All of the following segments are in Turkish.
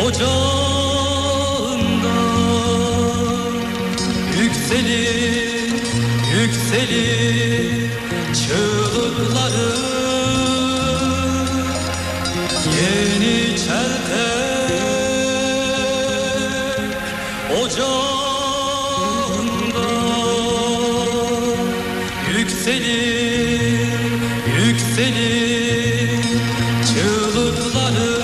ocağında yükselir, yükselir çığlıkları. Yeni çeltek ocağında yükselir, yükselir çığlıkları.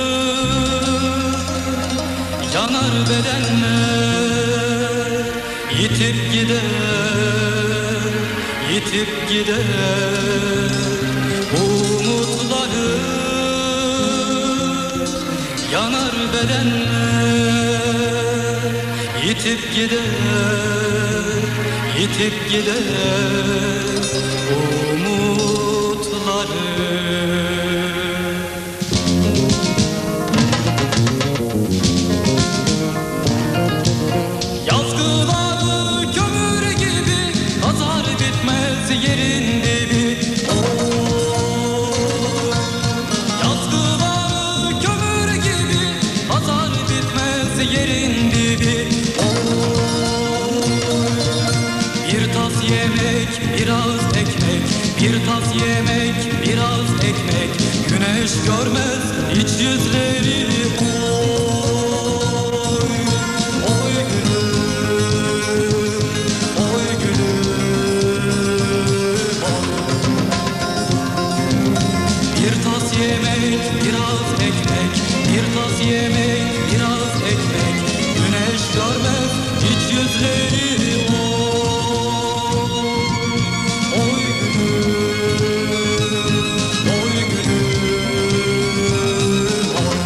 Yanar bedenler, yitip gider, yitip gider umutları. Yanar bedenler, yitip gider, yitip gider umutları. Yazgıları kömür gibi kazar bitmez yerin dibi. Yazgıları kömür gibi kazar bitmez yerin dibi. Bir tas yemek, biraz ekmek, bir tas yemek, biraz ekmek. Güneş görmez hiç yüzleri. Oy gülüm, oy gülüm, oy. Bir tas yemek, biraz ekmek, bir tas yemek, biraz ekmek. Güneş görmez hiç yüzleri. Oy gülüm, oy gülüm, oy.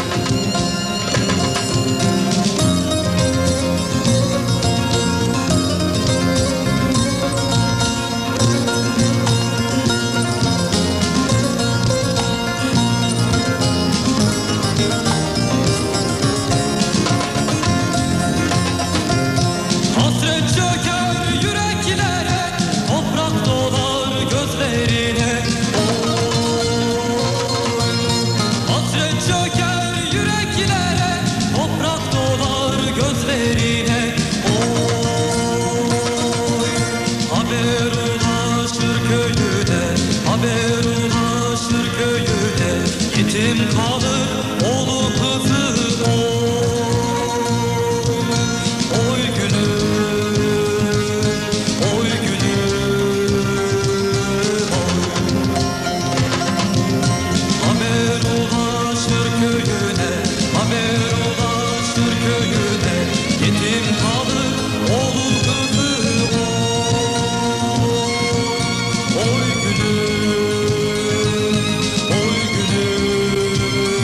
Hasret çöker yüreklere, toprak dolar gözlerine. Hasret çöker yüreklere, toprak dolar gözlerine. Haber ulaşır köyüne, haber ulaşır köyüne. Yetim kalır oğlu kızı. Oy gülüm, oy gülüm, oy. Haber ulaşır köyüne, haber ulaşır köyüne. Yetim kalır oğlum kızı. Oy gülüm, oy gülüm,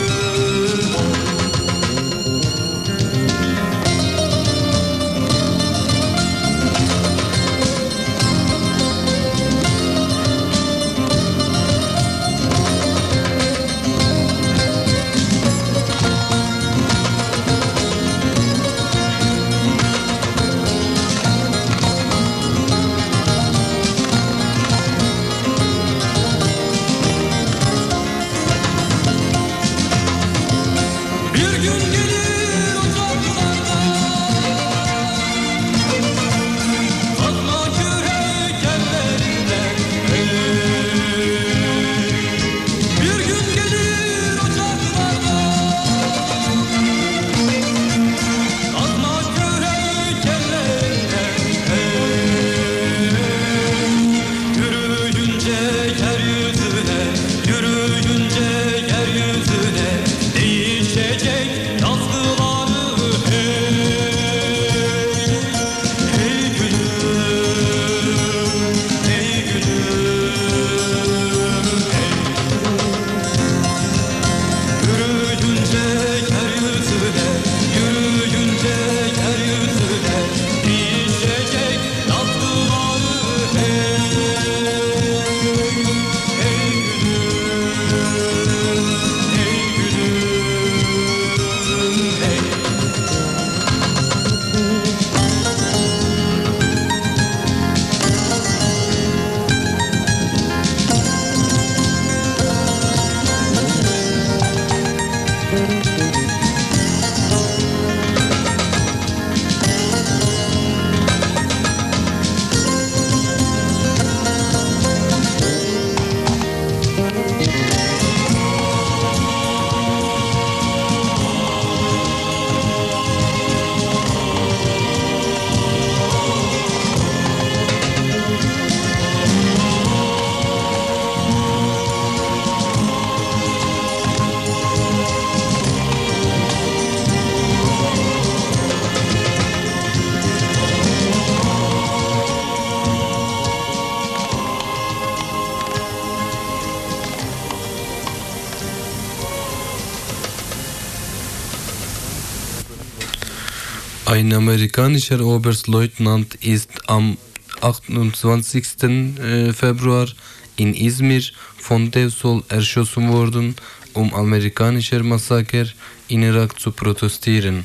Ein amerikanischer Oberstleutnant ist am 28. Februar in Izmir von Devsol erschossen worden, amerikanischer Massaker in Irak zu protestieren.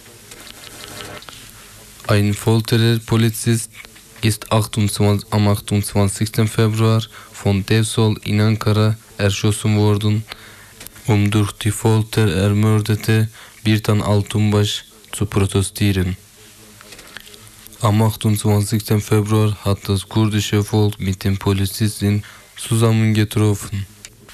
Ein Folterpolizist ist am 28. Februar von Devsol in Ankara erschossen worden, durch die Folter ermordete Birtan Altunbaş zu protestieren. Am 28. Februar hat das kurdische Volk mit den Polizisten zusammengetroffen.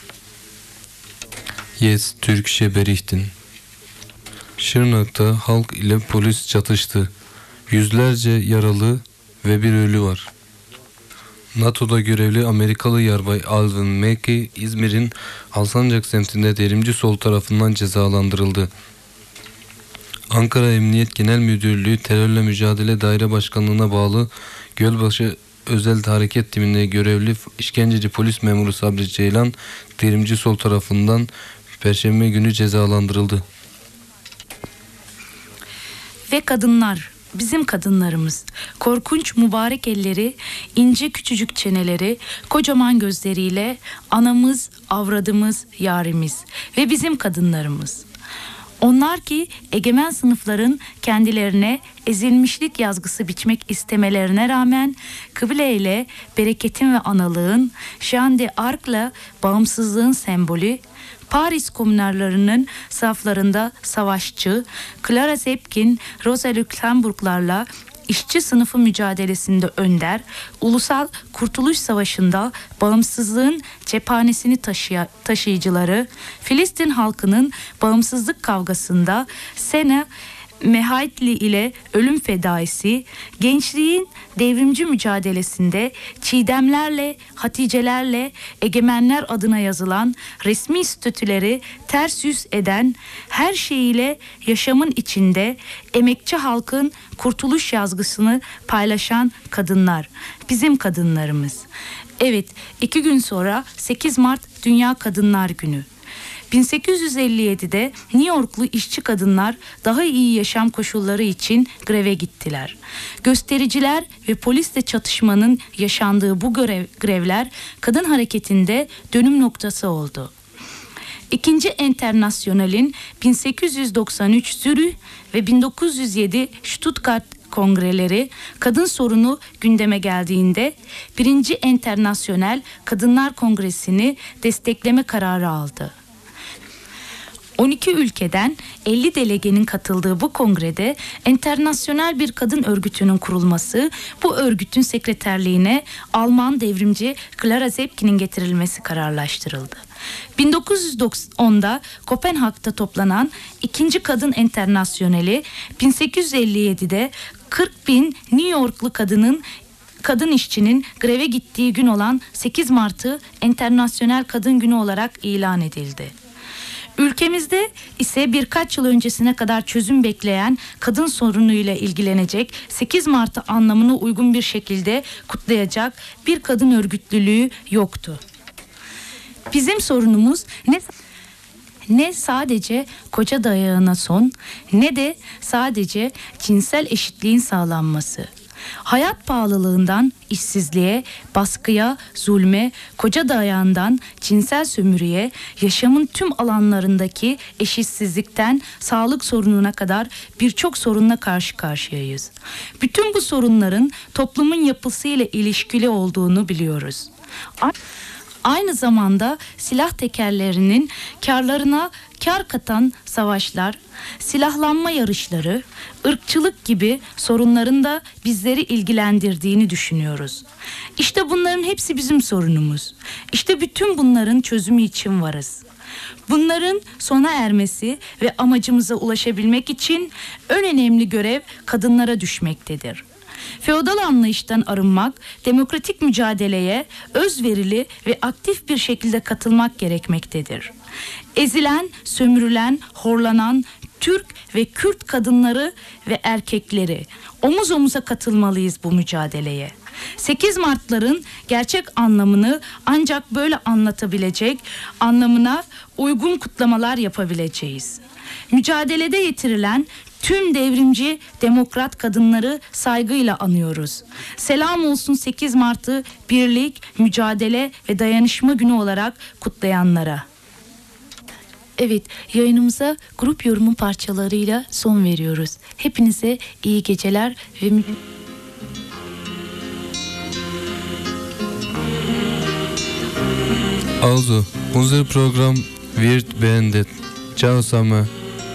Jetzt Türkçe berichten. Şırnak'ta halk ile polis çatıştı. Yüzlerce yaralı ve bir ölü var. NATO'da görevli Amerikalı yarbay Alvin Mackey, İzmir'in Alsancak semtinde devrimci sol tarafından cezalandırıldı. Ankara Emniyet Genel Müdürlüğü Terörle Mücadele Daire Başkanlığı'na bağlı Gölbaşı Özel Hareket Timinde görevli işkenceci polis memuru Sabri Ceylan, devrimci sol tarafından Perşembe günü cezalandırıldı. Ve kadınlar, bizim kadınlarımız, korkunç mübarek elleri, ince küçücük çeneleri, kocaman gözleriyle anamız, avradımız, yarimiz ve bizim kadınlarımız. Onlar ki egemen sınıfların kendilerine ezilmişlik yazgısı biçmek istemelerine rağmen kıble bereketin ve analığın, Jeanne d'Arc'la bağımsızlığın sembolü, Paris komünarlarının saflarında savaşçı, Clara Zetkin, Rosa Luxemburglarla işçi sınıfı mücadelesinde önder, Ulusal Kurtuluş Savaşı'nda bağımsızlığın cephanesini taşıyıcıları, Filistin halkının bağımsızlık kavgasında Sena Mehaitli ile ölüm fedaisi, gençliğin devrimci mücadelesinde Çiğdemlerle, Haticelerle egemenler adına yazılan resmi statüleri ters yüz eden, her şeyiyle yaşamın içinde emekçi halkın kurtuluş yazgısını paylaşan kadınlar, bizim kadınlarımız. Evet, 2 gün sonra 8 Mart Dünya Kadınlar Günü. 1857'de New Yorklu işçi kadınlar daha iyi yaşam koşulları için greve gittiler. Göstericiler ve polisle çatışmanın yaşandığı bu grevler kadın hareketinde dönüm noktası oldu. İkinci Enternasyonal'in 1893 Zürih ve 1907 Stuttgart kongreleri kadın sorunu gündeme geldiğinde 1. Enternasyonel Kadınlar Kongresi'ni destekleme kararı aldı. 12 ülkeden 50 delegenin katıldığı bu kongrede enternasyonel bir kadın örgütünün kurulması, bu örgütün sekreterliğine Alman devrimci Clara Zetkin'in getirilmesi kararlaştırıldı. 1910'da Kopenhag'da toplanan 2. Kadın Enternasyoneli 1857'de 40.000 New Yorklu kadın işçinin greve gittiği gün olan 8 Mart'ı Enternasyonel Kadın Günü olarak ilan edildi. Ülkemizde ise birkaç yıl öncesine kadar çözüm bekleyen kadın sorunuyla ilgilenecek, 8 Mart'ı anlamına uygun bir şekilde kutlayacak bir kadın örgütlülüğü yoktu. Bizim sorunumuz ne sadece koca dayağına son, ne de sadece cinsel eşitliğin sağlanması. Hayat pahalılığından işsizliğe, baskıya, zulme, koca dayağından cinsel sömürüye, yaşamın tüm alanlarındaki eşitsizlikten sağlık sorununa kadar birçok sorunla karşı karşıyayız. Bütün bu sorunların toplumun yapısıyla ilişkili olduğunu biliyoruz. Aynı zamanda silah tekerlerinin karlarına kar katan savaşlar, silahlanma yarışları, ırkçılık gibi sorunların da bizleri ilgilendirdiğini düşünüyoruz. İşte bunların hepsi bizim sorunumuz. İşte bütün bunların çözümü için varız. Bunların sona ermesi ve amacımıza ulaşabilmek için en önemli görev kadınlara düşmektedir. Feodal anlayıştan arınmak, demokratik mücadeleye özverili ve aktif bir şekilde katılmak gerekmektedir. Ezilen, sömürülen, horlanan Türk ve Kürt kadınları ve erkekleri omuz omuza katılmalıyız bu mücadeleye. 8 Mart'ların gerçek anlamını ancak böyle anlatabilecek, anlamına uygun kutlamalar yapabileceğiz. Mücadelede yitirilen tüm devrimci demokrat kadınları saygıyla anıyoruz. Selam olsun 8 Mart'ı birlik, mücadele ve dayanışma günü olarak kutlayanlara. Evet, yayınımıza grup yorumu parçalarıyla son veriyoruz. Hepinize iyi geceler ve Also, unser Programm wird beendet. Ciao zusammen.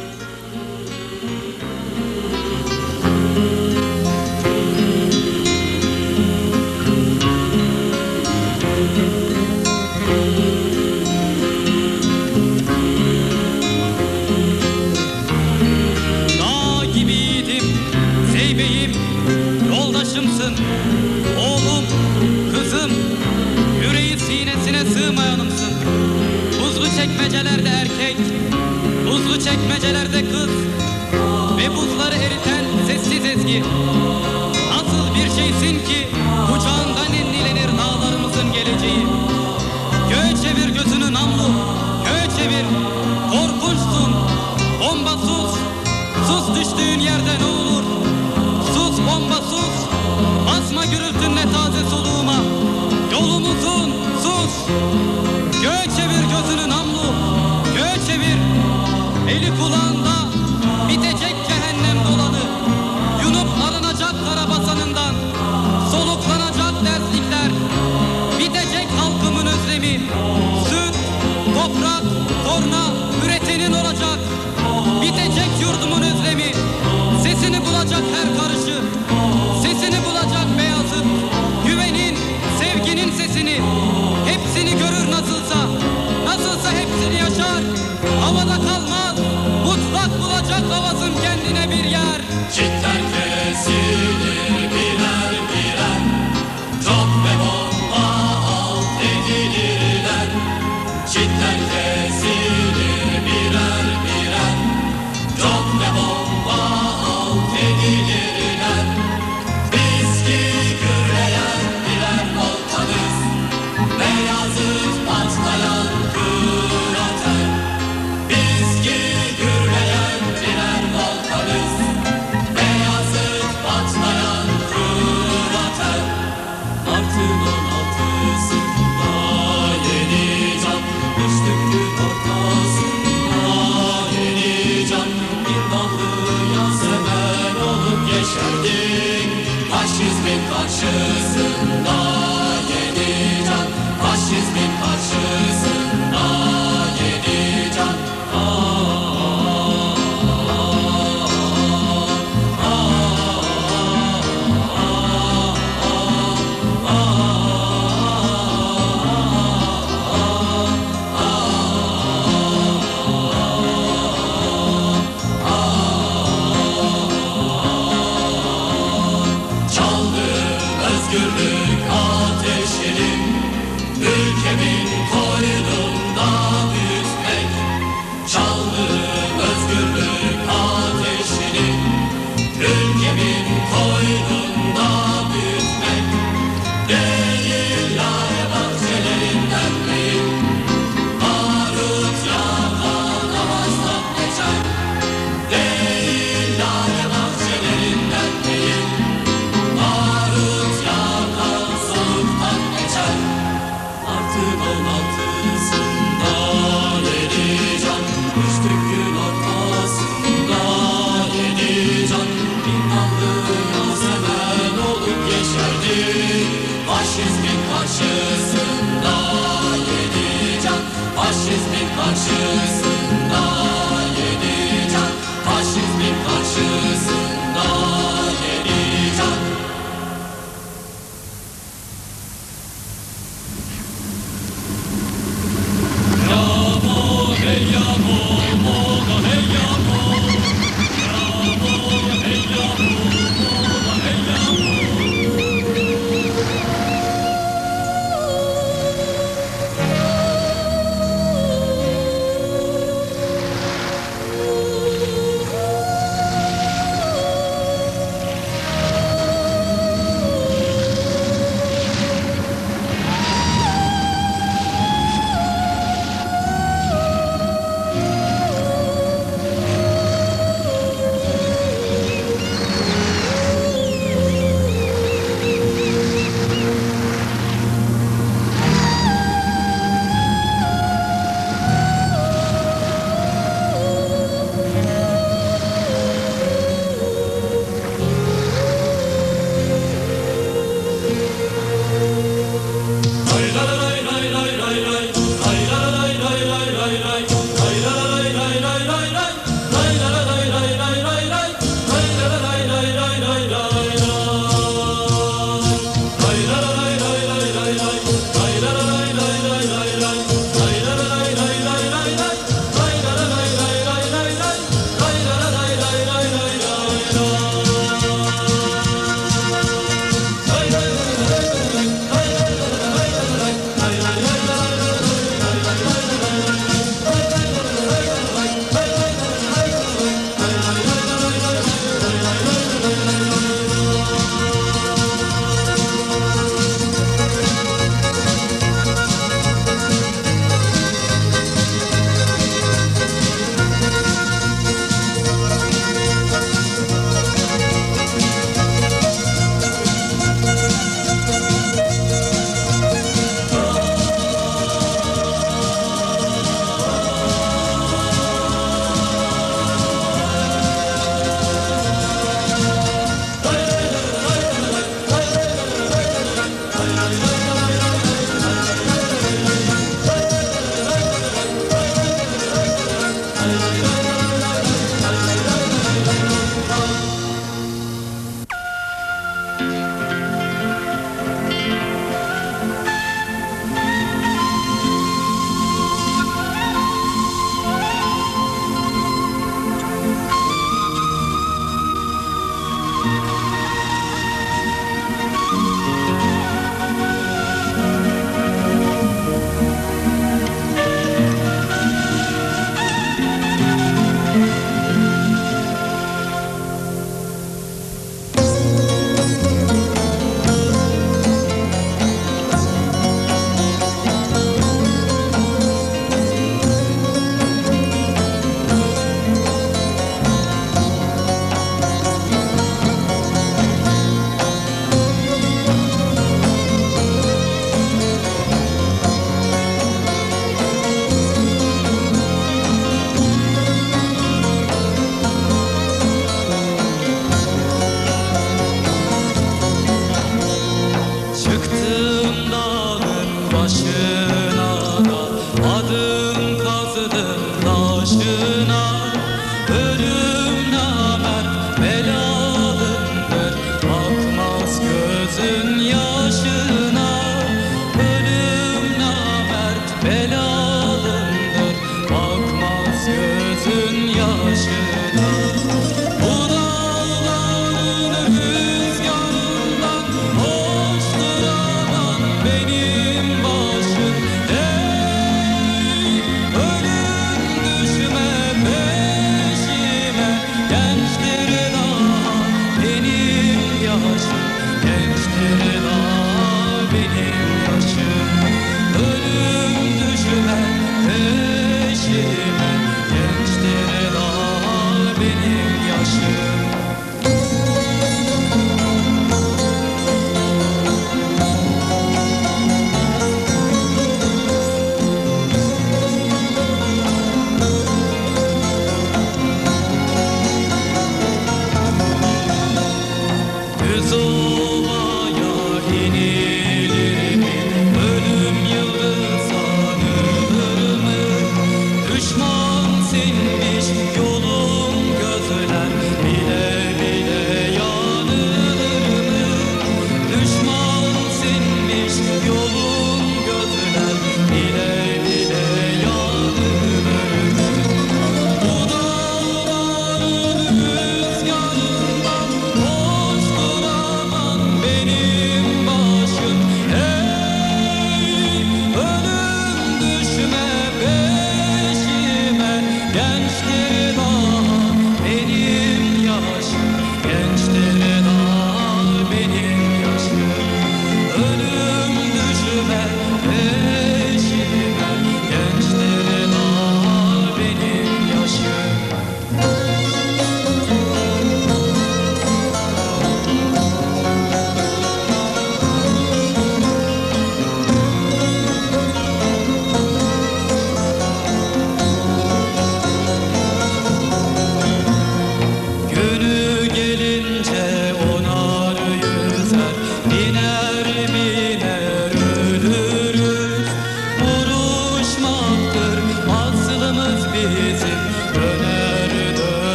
Dağ gibiydim, zeybeğim, yoldaşımsın. Oğlum, kızım, yüreği sinesine sığmayanımsın. Buzlu çekmecelerde erkek, buzlu çekmecelerde kız ve buzları eriten sessiz ezgi. Nasıl bir şeysin ki kucağından enlilenir dağlarımızın geleceği. Göğe çevir gözünü namlu, göğe çevir, korkunçsun, bomba sus, sus düştüğün yerde ne olur. Sus bomba sus, basma gürültünle taze soluğuma, yolumuzun sus. Göğe çevir gözünü namlu, göğe çevir, eli kulağında bitecek cehennem dolanı. Yunup arınacak karabasanından, soluklanacak derslikler, bitecek halkımın özlemi. Süt, toprak, torna üretenin olacak, bitecek yurdumun özlemi. Sesini bulacak her karışı, sesini bulacak Beyazıt. Güvenin, sevginin sesini, hepsini görür nasılsa, nasılsa hepsini yaşar. Havada kalmaz, mutlak bulacak havasın kendine bir yer. Çitler kesilir birer birer, çok ve bomba alt edilirler. Çitler kesilir birer birer, çok ve bomba alt edilirler. Biz ki gürleyen birer volkanız, Beyazıt patlayan kır atar. Biz ki gürleyen birer volkanız, Beyazıt patlayan kır atar. Mart'ın 16'sında yeni can, düştük gün ortasında yeni can. Bir dahlıya seven olup yeşerdik, faşizmin karşısında yeni can. Faşizmin karşısında yeni can. Çaldım özgürlük ateşini, ülkemin koynunda büyütmek. Çaldım özgürlük ateşini, ülkemin koynunda büyütmek. Değil yâre bahçelerinden değil, barut yakan ağaçtan geçen. Değil yâre bahçelerinden değil, barut yakan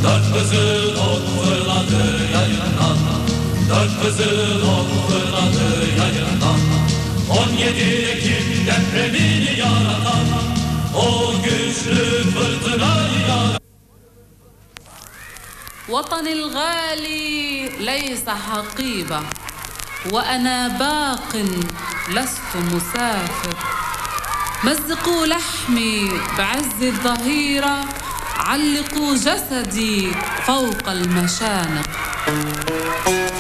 Dört kızıl ok fırladı yayından, dört kızıl ok fırladı yayından. 17 Ekim depremini yaratan o güçlü fırtınayı yaratan. وطني الغالي ليس حقيبة وأنا باق لست مسافر. مزقوا لحمي بعز الظهيرة، علقوا جسدي فوق المشانق.